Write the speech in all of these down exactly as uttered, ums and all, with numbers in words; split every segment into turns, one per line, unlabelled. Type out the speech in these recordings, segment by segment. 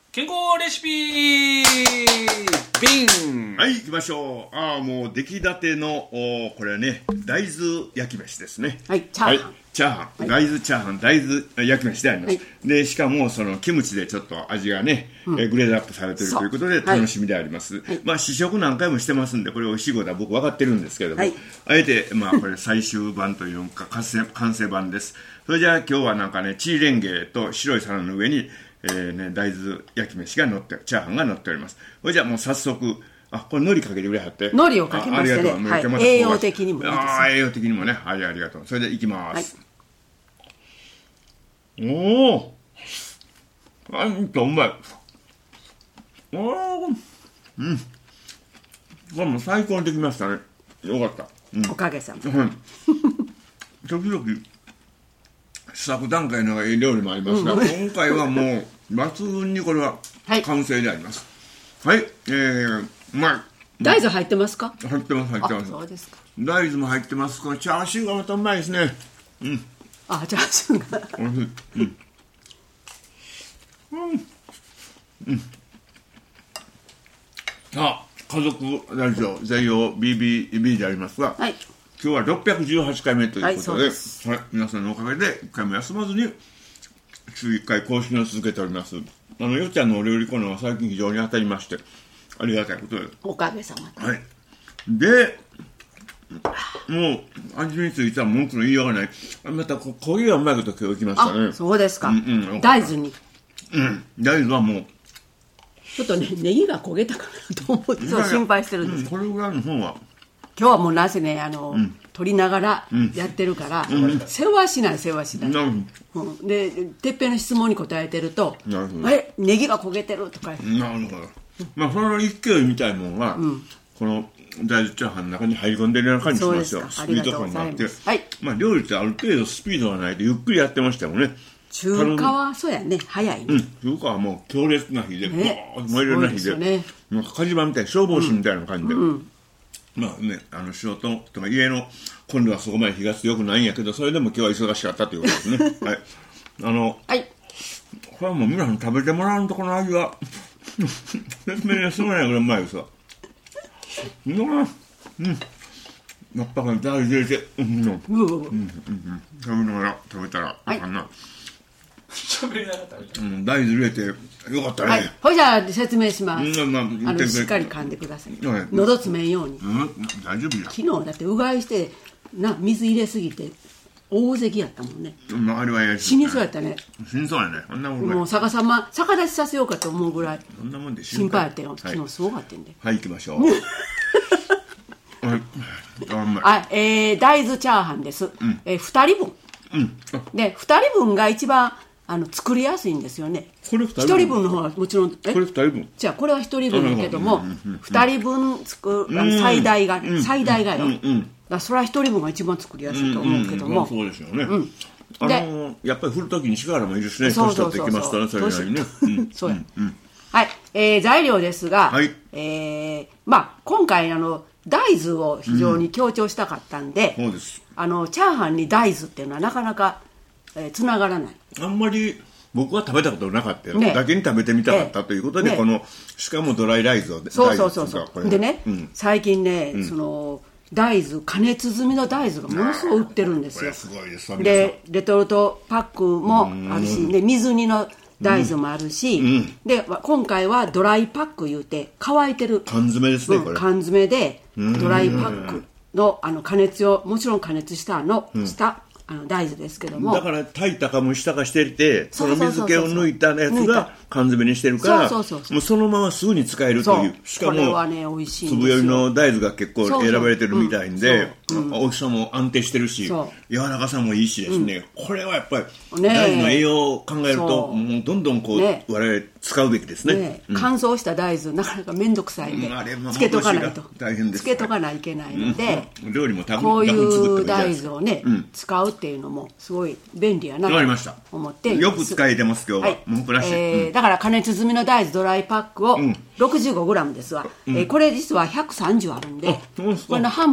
健康レシピビン。
はい、行きましょう。ああ、もう出来たてのおこれはね、大豆焼き飯ですね。
はい、チャーハン、
はい、チャーハン、はい、大豆チャーハン、大豆焼き飯であります、はい、でしかもそのキムチでちょっと味がね、うん、えグレードアップされているということで楽しみであります、はい、まあ試食何回もしてますんで、これ美味しいことは僕分かってるんですけれども、はい、あえてまあこれ最終版というか完成、完成版です。それじゃあ今日はなんかね、チーレンゲと白い皿の上にえーね、大豆焼き飯が乗ってチャーハンが乗っております。それじゃあもう早速、あ、これ海苔かけてくれはって、
海苔をかけましてね、はい、ま、栄養的にもいいです。
ああ、栄養的にもね、はい、ありがとう。それでいきます、はい、おお、あんとうまい。おお、うん、これもう最高にできましたね。よかった、
うん、おかげさま、
うん、時々試作段階の料理もありますが、うん、今回はもう抜群にこれは完成であります。はい、はい、えー、うまい。
大豆入ってますか？
入ってます、入ってます。
そうですか。
大豆も入ってます。このチャーシューがまたうまいですね。うん。
あ、チャーシューが。
おいしい。うん。うん。うん。さあ、家族ラジオ全容 ビービービー でありますが、はい。今日はろっぴゃくじゅうはちかいめということで、はいはい、皆さんのおかげでいっかいも休まずに週いっかい更新を続けております。あのよっちゃんのお料理コーナーは最近非常に当たりましてありがたいことです。
おかげさま
で、はい、でもう味については文句の言いようがない。またこういううまいこと今日いきましたね。
あ、そうですか、
うんうん、
大豆に、
うん、大豆はもう
ちょっとね、ネギが焦げたかなと思って心配してるんです、うん、
これぐらいの方は
今日はもうなぜね、あの、うん、取りながらやってるから、うん、世話しない世話しない、うんうん、でてっぺんの質問に答えてると「えネギが焦げてる」とか。
なるほど、まあその勢いみたいなものが、うん、この大豆チャーハンの中に入り込んでるような感じしますよ。スピード感があって、はい、まあ料理ってある程度スピードがないとゆっくりやってましたよね。
中華はそうやね、早いね、
うん、中華はもう強烈な火で、ね、ボーッ燃えるような火で、ね、なんか火事場みたい消防士みたいな感じで、うんうん、まあね、あの仕事とか家の今度はそこまで火が強くないんやけど、それでも今日は忙しかったということですね。はい、あの、はい、これはもう皆さん食べてもらうとこの味は説明がすごいぐらいうまいですわ。うん、うん、やっぱり大豆入れて、うん、うん、うん、うん、食べながら食べたらあかんな。
喋りながら食べた。
うん、大豆入れてよかったね。はい、
ほいじゃあ説明します。
うん、まあ、
あのしっかり噛んでください。はい、喉詰めんように。
うん、大丈夫や。
昨日だってうがいしてな水入れすぎて大関やったもんね。
まあ、あれはや
死にそうやったね。
死にそうやね。そんなもん。
もう逆さま逆立ちさせようかと思うぐらい。そんなもんで心配やったよ。昨日すごかったんで。
はい、行きましょう。
はい、あ、えー、大豆チャーハンです。うん、えー、ふたりぶん。うん、でふたりぶんが一番あの作りやすいんですよね。
これふたり
ぶん、ひとりぶんの方はもちろん、え
これふたりぶん、
じゃあこれはひとりぶんだけども、ふたりぶん作る、最大が、うん、最大がよ、うんうん、だからそれはひとりぶんが一番作りやすいと思うけども、
うんうんうん、そうですよね、うん、あのー、やっぱり振るときに力もいるしね、年取ってきますからそれなりにね、
そうや、うん、はい、えー、材料ですが、はい、えー、まあ今回あの大豆を非常に強調したかったんで、うん、そうです。あのチャーハンに大豆っていうのはなかなかえー、つながらない。
あんまり僕は食べたことなかったよ、ね、だけに食べてみたかったということで、ね、このしかもドライライズを
そうそうそうそうでね、うん、最近ね、うん、その大豆加熱済みの大豆がものすごい売ってるんですよ。
すごいです
でレトルトパックもあるし、で水煮の大豆もあるし、うん、で今回はドライパックいうて乾いてる
缶詰ですね、
うん、これ缶詰でドライパックのあの加熱をもちろん加熱したの、うん、したあの大豆ですけども、
だから炊いたか蒸したかしてて、その水気を抜いたやつが缶詰にしてるから、もうそのまますぐに使えるという。しかも、これはね、美味しいんですよ。粒よりの大豆が結構選ばれてるみたいんで、大きさも安定してるし、柔らかさもいいしですね、これはやっぱり大豆の栄養を考えると、もうどんどんこう、我々使うべきですね。
乾燥した大豆、なかなか面倒くさいんで、つけとかないと。つけとかないといけないので、
料理も多分
こういう大豆をね、使うっていうのもすごい便利やなと思って
よく使えてます今日は、はい、文句なし、え
ーうん、だから加熱済みの大豆ドライパックを ろくじゅうごグラム ですわ、うん、えー、これ実はひゃくさんじゅうあるんで、うん、これの半分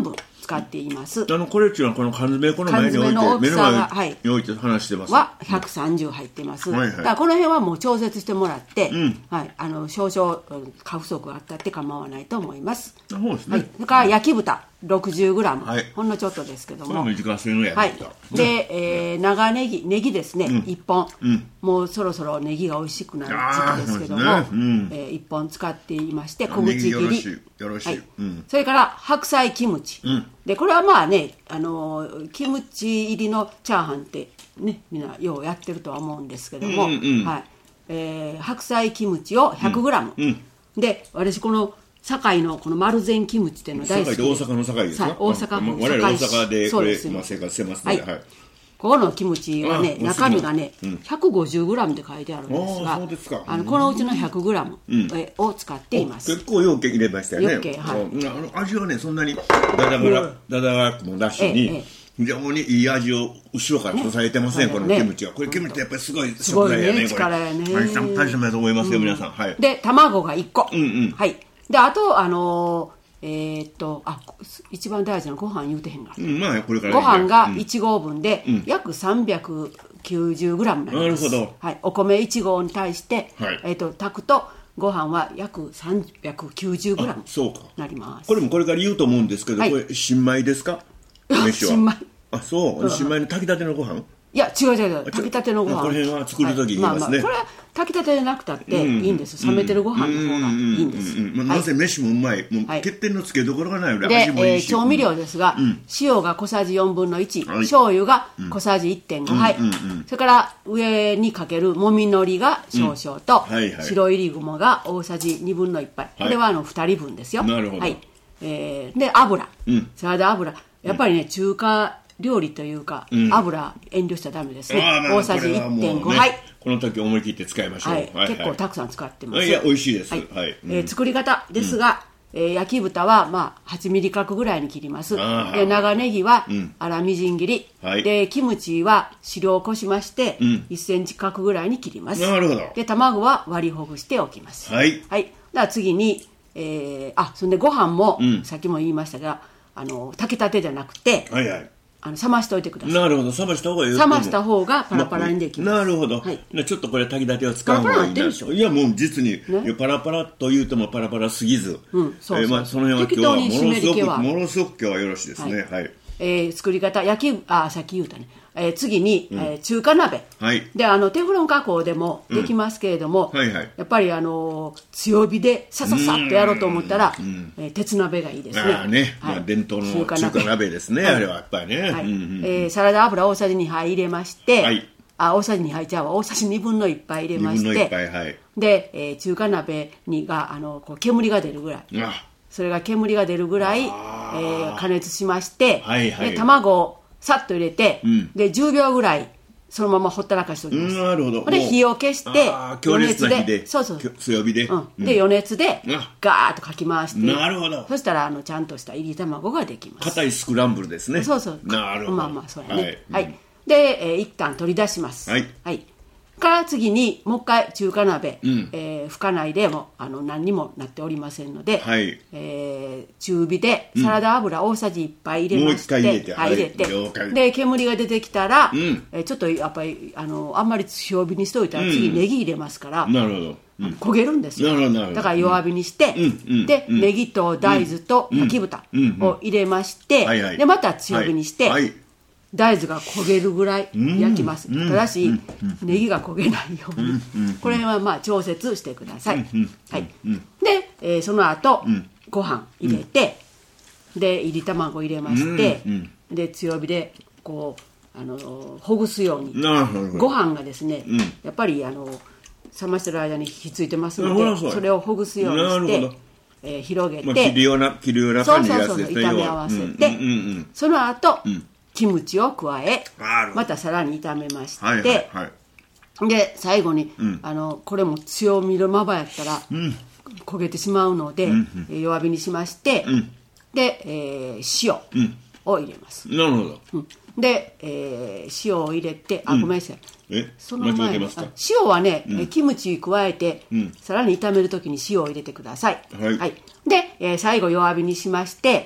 使っています。
あのこれっていうのはこの缶詰この前に置いて目の前に置いて話してます。
はひゃくさんじゅう入ってます。はいはい、だからこの辺はもう調節してもらって、うんはい、あの少々過不足があったって構わないと思います。
そうですね。
はい、それから焼き豚 ろくじゅうグラム、はい、ほんのちょっとですけども、
短めの焼き豚、はい、
で、えー、長ネギネギですね、うん、いっぽん、うん、もうそろそろネギが美味しくなる時期ですけども、ねうんえー、いっぽん使っていまして小口切りよろしいよろしい、はいうん、それから白菜キムチ、うん、でこれはまあねあのキムチ入りのチャーハンってねみんなようやってるとは思うんですけども、うんうんはいえー、白菜キムチを ひゃくグラム、うんうん、で私この堺のこの丸善キムチっていうの大好きで、
大阪の堺ですか？
大阪の
我々大阪でこれ、まあ、生活してますので、はいはい、
ここのキムチはね中身がね、うん、ひゃくごじゅうグラムって書いてあるんですが、そうですか、あのこのうちの ひゃくグラム、うん、を使っています。
結構ようけ入れましたよね。
よけ、はい、
あの味はねそんなにダダがダダがも出しに、ええ非常にいい味を後ろから支えてますね、ねこのキムチは、ね、これキムチってやっぱりすごい食材やね、
すごいね、力やね、
大した大したものだと思いますよ、うん、皆さん、はい、
で卵がいっこ、
うんうん
はい、であとあのー、えー、っとあ一番大事なご飯言うてへんが、
うんまあ、これから
ご飯がいち合分で約さんびゃくきゅうじゅうグラムになります。
なるほど、
はい、お米いち合に対して、はいえー、っと炊くとご飯は約さんびゃくきゅうじゅうグラムになります。
これもこれから言うと思うんですけど、はい、これ新米ですか？飯は
新米。
あ、そう、うん、新米の炊きたてのご飯？
いや違う違う炊きたてのご飯、
この辺は作る時言いますね、はいまあまあ、
これは炊きたてじゃなくたっていいんです、うん、冷めてるご飯の方がいいんです。
なぜ飯もうまい、もう欠点のつけどころがないよね、
で、味もいいし、えー、調味料ですが、うん、塩が小さじよんぶんのいち、はい、醤油が小さじ いってんご 杯、うんうんうん、それから上にかけるもみのりが少々と、うんはいはい、白いりごまが大さじにぶんのいっぱい、はい、これはあのふたりぶんですよ。
なるほど、
はいえー、で油、うん、サラダ油やっぱりね中華料理というか、うん、油遠慮しちゃダメですね。大さじ いってんご 杯、ね、
この時思い切って使いましょう、
はいはい、結構たくさん使ってます。
いや美味しいです、
はい
はい
えー、作り方ですが、うんえー、焼き豚は、まあ、はちミリ角ぐらいに切ります。で長ネギは粗みじん切り、うんはい、でキムチは汁をこしまして、うん、いっセンチ角ぐらいに切ります。
なるほど。
で卵は割りほぐしておきます。
はい、
はい、では次に、えー、あそんでご飯も、うん、さっきも言いましたがあの炊きたてじゃなくて、はいはいあの冷ましておいてください。
なるほど、冷ました方がいい。
冷ました方がパラパラにできます。
なるほど、はい、ちょっとこれ炊きたてを使う方がいいな。
パラパラってるでしょ。
いやもう実に、ね、パラパラと言うてもパラパラすぎず、うん、そうそう、えーまあ、その辺は今日はものすごくものすごく今日はよろしいですね。はい、はい
えー、作り方焼きあさっき言うたね、えー、次に、うんえー、中華鍋、はい、であのテフロン加工でもできますけれども、うんはいはい、やっぱりあの強火でさささっとやろうと思ったら、うんえー、鉄鍋がいいですね。
あね、はいまあ、伝統の中華 鍋, 中華鍋ですね、はい、あれはやっぱりね、はいうんうんうん
えー、サラダ油大さじにはい入れまして、はい、あ大さじにはいちゃうわ大さじにぶんのいっぱい入れまして、にぶんのいっぱい、はい、で、えー、中華鍋にがあのこう煙が出るぐらいあそれが煙が出るぐらい、えー、加熱しまして、はいはい、で卵をさっと入れて、うん、でじゅうびょうぐらいそのままほったらかしておきます。
なるほど。
で火を消して
強烈な火で
そうそう
強火で、
うん、で余熱でガーッとかき回して、
なるほど。
そしたらあのちゃんとしたいり卵ができます。
硬いスクランブルですね。
そうそう
なるほど。
まあまあそうやね、はいはい、で、えー、一旦取り出します。はい、はいから次にもう一回中華鍋、うんえー、拭かないでもあの何にもなっておりませんので、はいえー、中火でサラダ油大さじいっぱい入れまして、うん、もう一回入れて、はい、入れて、はい、で煙が出てきたら、うんえー、ちょっとやっぱりあのあんまり強火にしておいたら次ネギ入れますから、うん、なるほどうん、焦げるんですよ。だから弱火にして、うん、で、うん、ネギと大豆と焼き豚を入れまして、うんうん、でまた強火にして、はいはい大豆が焦げるぐらい焼きます、うん、ただし、うん、ネギが焦げないように、うん、これはまあ調節してください、はい、で、えー、その後、うん、ご飯入れて、でいり卵入れまして、で強火でこうあのほぐすようにご飯がですね、やっぱりあの冷ましてる間に火ついてますのでそれをほぐすようにしてえー、広げて、まあ、切るような切るような感じのやつですね。炒め合わせて、うんうんうん、その後、うんキムチを加えまたさらに炒めまして、はいはいはい、で最後に、うん、あのこれも強火のままやったら、うん、焦げてしまうので、うんうん、弱火にしまして、うん、で、えー、塩を入れます、うん、なるほど、うん、で、えー、塩を入れてあ、うん、ごめんなさい
えその前に
塩はね、うん、キムチ加えて、うん、さらに炒めるときに塩を入れてください、はいはい、で、えー、最後弱火にしまして、うん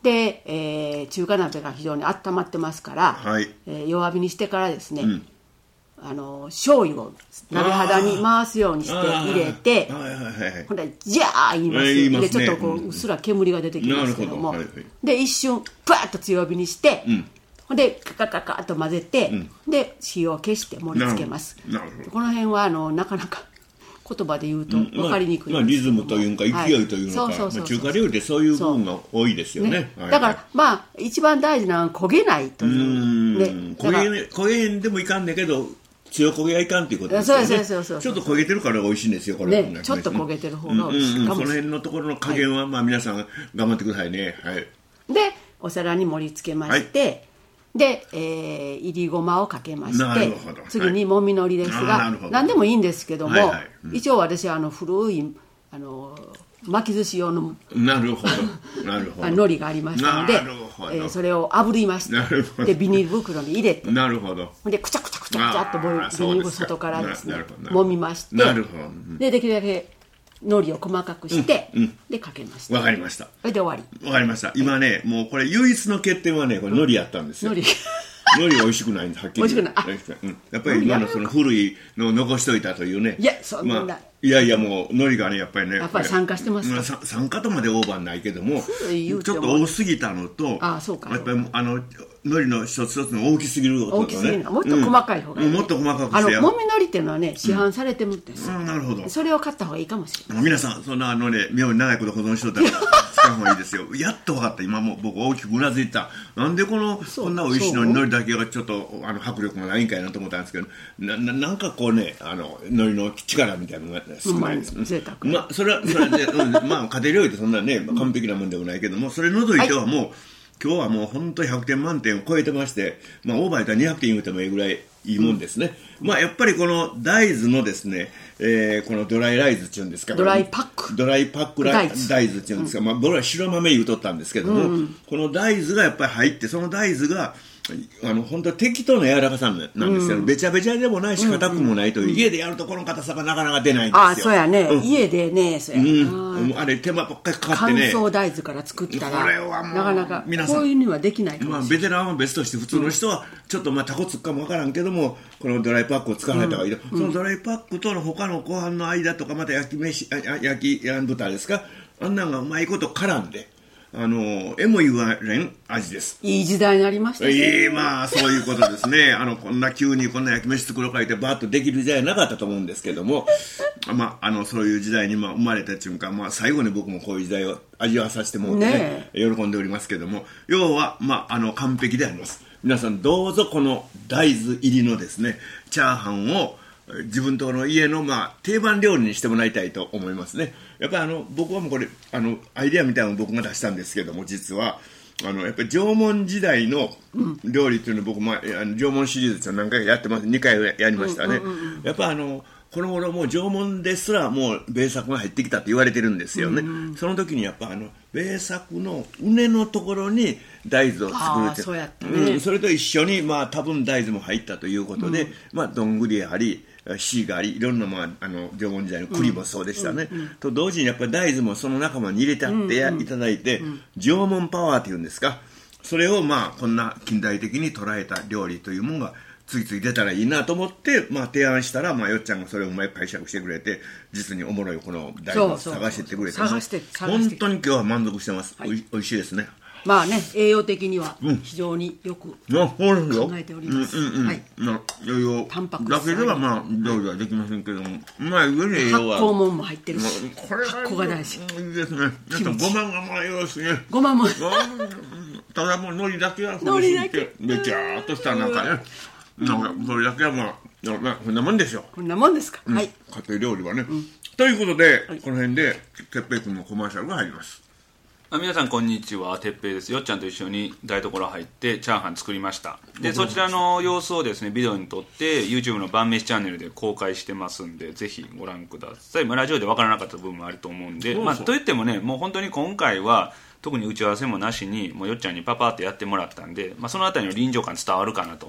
で、えー、中華鍋が非常に温まってますから、
はい、
えー、弱火にしてからですね、うん、あの醤油を鍋肌に回すようにして入れて、ほんでジャー言います、えー、言いますね、でちょっとこううっすら煙が出てきますけども、うん、はいはい、で一瞬パーッと強火にして、うん、ほんでカカカカッと混ぜて、うん、で火を消して盛り付けます。なるほど。この辺はあのなかなか言葉で言うと分かりにくいんですけども、まあまあ、リズムというか勢いというのか、
中華料理でそういう部分が多いですよね。ね、はいはい、
だからまあ一番大事なのは焦げないという、ね、
うん焦げ焦げんでもいかんねんけど強焦げはいかんということですよね。そうそうそうそう、ちょっと焦げてるから美味しいんですよこれ、
ね、ちょっと焦げてる方が美味しいかもしれない、うんうん、その辺
のところの加減は、はい、まあ皆さん頑張ってくださいね。はい、
でお皿に盛り付けまして、はい、で、えー、いりごまをかけまして次にもみのりですが、はい、何でもいいんですけども、はいはい、うん、一応私はあの古いあの巻き寿司用の
なるほどなるほど
海苔がありましたので、えー、それを炙りましてでビニール袋に入れて、
なるほど、
でくちゃくちゃくちゃくちゃっとビニール外からですね揉みまして、なるほど、うん、でできるだけ海苔を細かくして、うんうん、でかけました。
わかりました。
それで終わり。
わかりました。今ね、もうこれ唯一の欠点はね、これ海苔やったんですよ。海苔海苔美味しくないんです、はっきり。
美味しくない。
うん、やっぱり今のその古いのを残しといたというね。
いや、そんな、まあ、
いやいやもう海苔がねやっぱりね
やっぱり酸化してますか、
まあ、酸化とまでオーバーないけどもちょっと多すぎたのと、
ああそうか、
やっぱりあの海苔の一つ一つの大きすぎること、ね、
大きすぎるのもっと細かい方がいい、ね、
うん、もっと細かくして
あのもみ海苔っていうのはね市販されてるんですよ、
うん、なるほど、
それを買った方がいいかもしれない。
皆さんそんなあのね妙に長いこと保存しとったら使う方がいいですよやっと分かった。今も僕大きくうなずいた。なんでこのこんな美味しいのに海苔だけがちょっとあの迫力がないんかいなと思ったんですけど な, な, なんかこうねあの海苔の力みたいなのが少ないです、
うん、贅沢、
まあそれはそれで、うん、まあ家庭料理ってそんなね完璧なもんでもないけども、それ除いてはもう、はい、今日はもう本当にひゃくてん満点を超えてまして、まあ、オーバーやったらにひゃくてん言うてもいいぐらいいいもんですね、うん、まあやっぱりこの大豆のですね、えー、このドライライズっていうんですか、
ドライパック
ドライパックライズ大豆っていうんですか、うん、まあ僕ら白豆言うとったんですけども、うん、この大豆がやっぱり入って、その大豆があの本当適当な柔らかさなんですよ、うん、べちゃべちゃでもないし硬くもないという、うんうん、家でやるとこの硬さがなかなか出ないんですよ。
あそうやね、うん、家でねそうや、
うん、あれ手間ばっかりかかってね、
乾燥大豆から作ったら
これはもう
なかなかこういうにはできないかもしれない、
まあ、ベテランは別として普通の人はちょっとまあタコつくかもわからんけどもこのドライパックを使わないとかいい、うん、そのドライパックとの他のご飯の間とかまた焼き飯焼き豚ですか、あんなのがうまいこと絡んであのえも言われん味です。
いい時代になりましたね。
ええー、まあそういうことですねあのこんな急にこんな焼き飯作ろうかいてバーッとできる時代はなかったと思うんですけどもまああのそういう時代にまあ生まれた瞬間、まあ、最後に僕もこういう時代を味わわさせてもらって、ねね、喜んでおりますけども、要は、まあ、あの完璧であります。皆さんどうぞこの大豆入りのですねチャーハンを自分とこの家の、まあ、定番料理にしてもらいたいと思いますね。やっぱりあの僕はもうこれあのアイデアみたいなのを僕が出したんですけども、実はあのやっぱり縄文時代の料理っていうのを僕、まあ、あの縄文シリーズって何回かやってます。にかいやりましたね、うんうんうん、やっぱあのこの頃もう縄文ですらもう米作が入ってきたって言われてるんですよね、うん、その時にやっぱあの米作の畝のところに大豆を作るって、
そうやったね、
うん、それと一緒に、まあ、多分大豆も入ったということで、うん、まあどんぐりやはりシーがありいろんな、まあ、あの縄文時代の栗もそうでしたね、うんうんうん、と同時にやっぱり大豆もその仲間に入れてあってや、うんうん、いただいて、うん、縄文パワーっていうんですか、それをまあこんな近代的に捉えた料理というものがついつい出たらいいなと思って、まあ、提案したら、まあ、よっちゃんがそれをうまい解釈してくれて実におもろいこの大豆を探してってくれて、
探して探して
本当に今日は満足してます、はい、おい、おいしいですね。
まあね栄養的には非常によく考えております、
うんうんうん、はい、栄養
タンパク質
だけではまあ料理はできませんけども、まあ上に栄養は
発酵もんも入ってるし、これ発酵が大事
いいですね。ごまがまあよろしいね。
ごまも
ただもう海苔だけはほぐしてべちゃーっとしたなんかね、なんかそれだけはまあ、まあ、こんなもんですよ。
こんなもんですか、うん、はい。
家庭料理はね、うん、ということで、はい、この辺で哲平君のコマーシャルが入ります。
あ、皆さんこんにちは、哲平です。よっちゃんと一緒に台所入ってチャーハン作りました。でそちらの様子をですねビデオに撮って YouTube の晩飯チャンネルで公開してますんでぜひご覧ください。まあ、ラジオで分からなかった部分もあると思うんで、まあ、といってもねもう本当に今回は特に打ち合わせもなしにもうよっちゃんにパパってやってもらったんで、まあ、そのあたりの臨場感伝わるかなと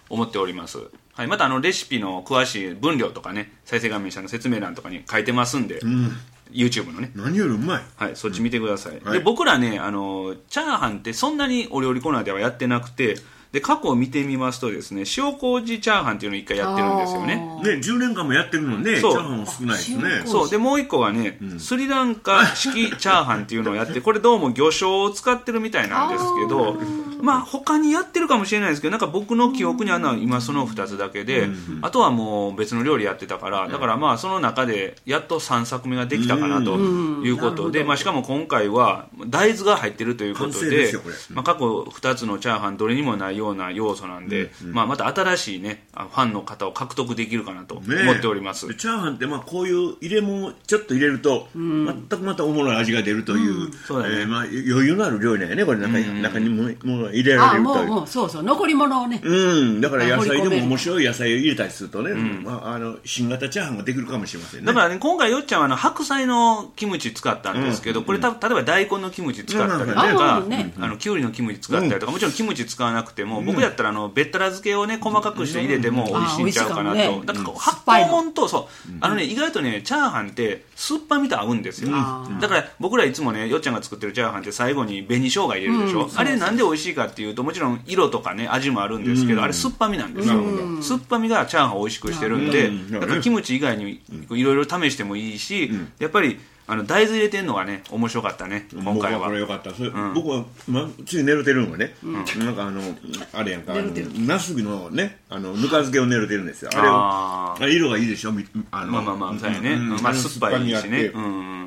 思っております。はい、またあのレシピの詳しい分量とかね、再生画面下の説明欄とかに書いてますんで、うん、YouTube のね、
何よりうまい、
はい、そっち見てください、うん、で僕らね、あのチャーハンってそんなにお料理コーナーではやってなくて、で過去を見てみますとですね、塩麹チャーハンっていうのを一回やってるんですよね。
ね、じゅうねんかんもやってるのね、チャーハンも少ないですね。
そうでもう一個はね、うん、スリランカ式チャーハンっていうのをやってこれどうも魚醤を使ってるみたいなんですけど、まあ他にやってるかもしれないですけど、なんか僕の記憶にあるのは今そのふたつだけで、うん、あとはもう別の料理やってたから、だからまあその中でやっとさんさくめができたかなということで、まあ、しかも今回は大豆が入ってるということで、まあ、過去ふたつのチャーハンどれにもないような要素なんで、うんうん、まあ、また新しいねファンの方を獲得できるかなと思っております、
ね、チャーハンってまあこういう入れ物ちょっと入れると、うん、全くまたおもろい味が出るという、うんそうだねえーまあ、余裕のある料理なんやねこれ中に、うん、中にもの入れられるという。あもうもう
そうそう残り物をね、
うん、だから野菜でも面白い野菜を入れたりするとね、うんまあ、あの新型チャーハンができるかもしれませんね。
だからね今回よっちゃんはあの白菜のキムチ使ったんですけど、うん、これた例えば大根のキムチ使ったりとか、うんねあのきゅうりのキムチ使ったりとか、もちろんキムチ使わなくても、うん、僕やったらあのべったら漬けをね細かくして入れても美味しいんちゃうかなと、うん、だから発酵もんとそう、うん、あのね意外とねチャーハンって酸っぱみと合うんですよ、うん、だから僕らいつもねよっちゃんが作ってるチャーハンって最後に紅生姜入れるでしょ、うん、あれなんで美味しいかっていうともちろん色とかね味もあるんですけど、うん、あれ酸っぱみなんですよ、うん、酸っぱみがチャーハンを美味しくしてるんで、うん、だからキムチ以外にいろいろ試してもいいし、うん、やっぱりあの大豆入れてるのがね面白かったね今回は。
僕はこれ良かった。それ、うん、僕は、ま、つい寝れてるのがね、うん、なんかあのあれやんかナスビのねあのぬか漬けを寝れてるんですよ。あれああ色がいいでしょ。
あのまあまあまあそうやね、うん、まあ酸っぱいしね、うん、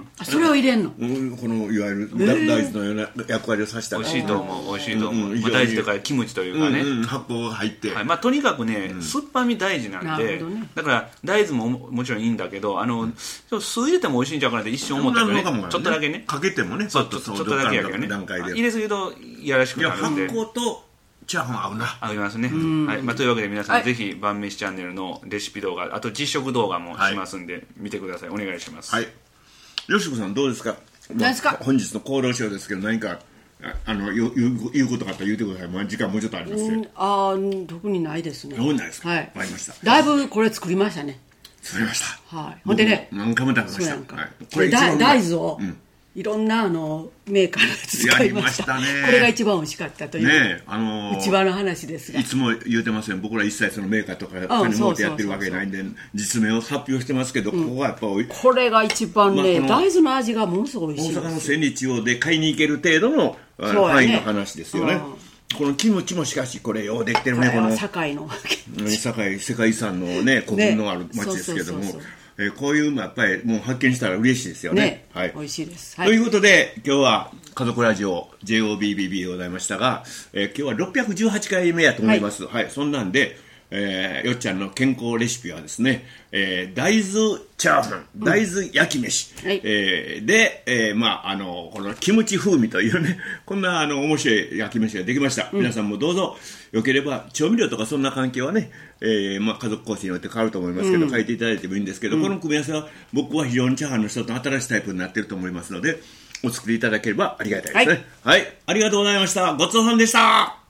あそれを入れんの、
うん、このいわゆる、えー、大豆のような役割をさせたら
美味しいと思う美味しいと思う、うんまあ、大豆とかキムチというかね、
うんうん、発酵が入って、
はいまあ、とにかくね、うん、酸っぱみ大事なんで、ね、だから大豆ももちろんいいんだけどあの、うん、酢入れても美味しいんちゃうかなって一瞬思ったけどねちょっとだけね
かけてもね
ちょっとだけやけどね入れすぎるといやらしくなるんで
発酵とチャーハン合うな
合いますね、はいまあ、というわけで皆さん、はい、ぜひ晩飯チャンネルのレシピ動画あと実食動画もしますんで、はい、見てくださいお願いします。
はいよしこさんどうですか。
何ですか、
まあ、本日の厚労省ですけど何かあの言う、言うことがあったら言ってください、まあ、時間もうちょっとありますよ、うん、
あ特にないですね。
特にないですか、
はい、
わかりました。
だいぶこれ作りましたね。
作りました、
はい、ほんでね
何回も食べました。
はい、これ大豆を、うんいろんなあのメーカーのやつ使いました。やりましたね。これが一番美味しかったという、ねあのー、一番の話ですが
いつも言うてますよ。僕ら一切そのメーカーとか金持ってやってるわけないんで実名を発表してますけど、うん、ここはやっぱり
これが一番ね、まあ、大豆の味がものすごい美味しいです。
大阪の千里中央で買いに行ける程度の範囲の話ですよね。このキムチもしかしこれようできてるね。この
堺の
堺世界遺産のね古墳のある町ですけども、ねそうそうそうそうえー、こういうのやっぱりもう発見したら嬉しいですよね。ねはい、
美味しいです、
はい。ということで今日は家族ラジオ ジェイオービービービー でございましたが、えー、今日はろっぴゃくじゅうはちかいめやと思います。はい、はい、そんなんで、えー、よっちゃんの健康レシピはですね、えー、大豆チャーハン、大豆焼き飯、うんはいえー、で、えー、まああのこのキムチ風味というねこんなあの面白い焼き飯ができました。うん、皆さんもどうぞよければ調味料とかそんな関係はね、えーまあ、家族構成によって変わると思いますけど、うん、書いていただいてもいいんですけど、うん、この組み合わせは僕は非常にチャーハンの人と新しいタイプになっていると思いますのでお作りいただければありがたいですね。はい、はい、ありがとうございました。ごちそうさんでした。